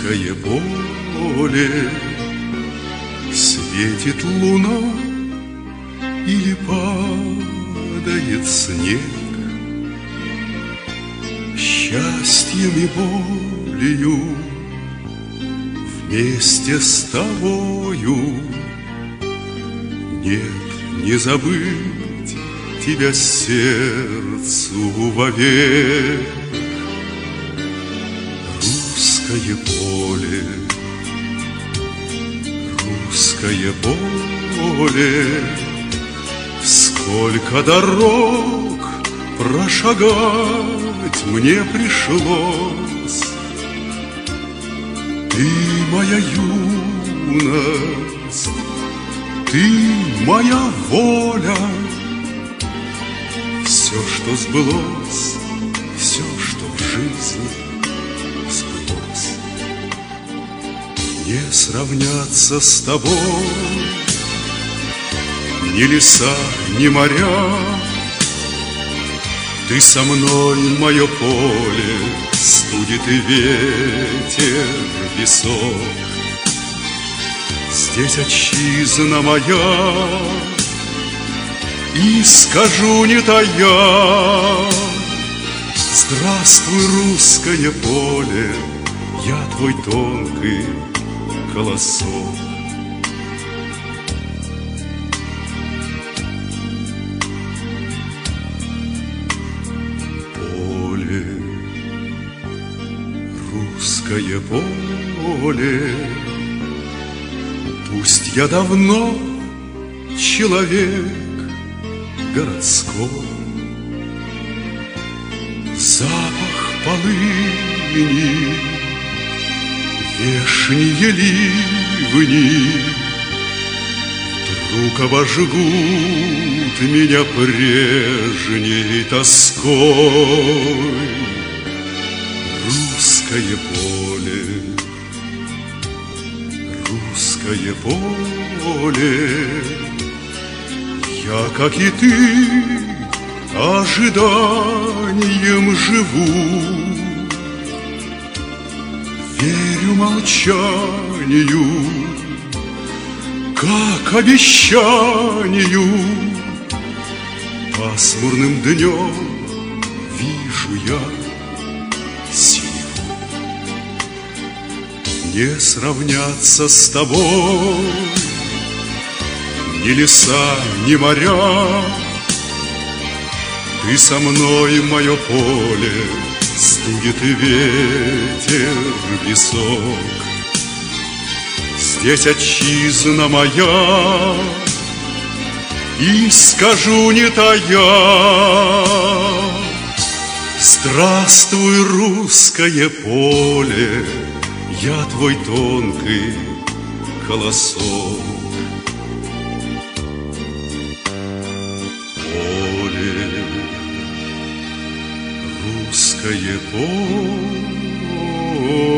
русское поле, светит луна или падает снег. Счастьем и болью вместе с тобою нет, не забыть тебя сердцу вовек. Русское поле, русское поле, сколько дорог прошагать мне пришлось. Ты моя юность, ты моя воля, все, что сбылось, все, что в жизни сбылось. Не сравняться с тобой ни леса, ни моря. Ты со мной, мое поле, студит и ветер, песок. Здесь отчизна моя, и скажу не тая: здравствуй, русское поле, я твой тонкий колосок. Поле, русское поле, пусть я давно человек городской, запах полыни, вешние ливни вдруг обожгут меня прежней тоской. Русское поле, русское поле, я, как и ты, ожиданием живу. Верю молчанию, как обещанию. Пасмурным днем вижу я синеву. Не сравняться с тобой ни леса, ни моря. Ты со мной, мое поле, студит и ветер, песок. Здесь отчизна моя, и скажу не тая: здравствуй, русское поле, я твой тонкий колосок. Русское поле.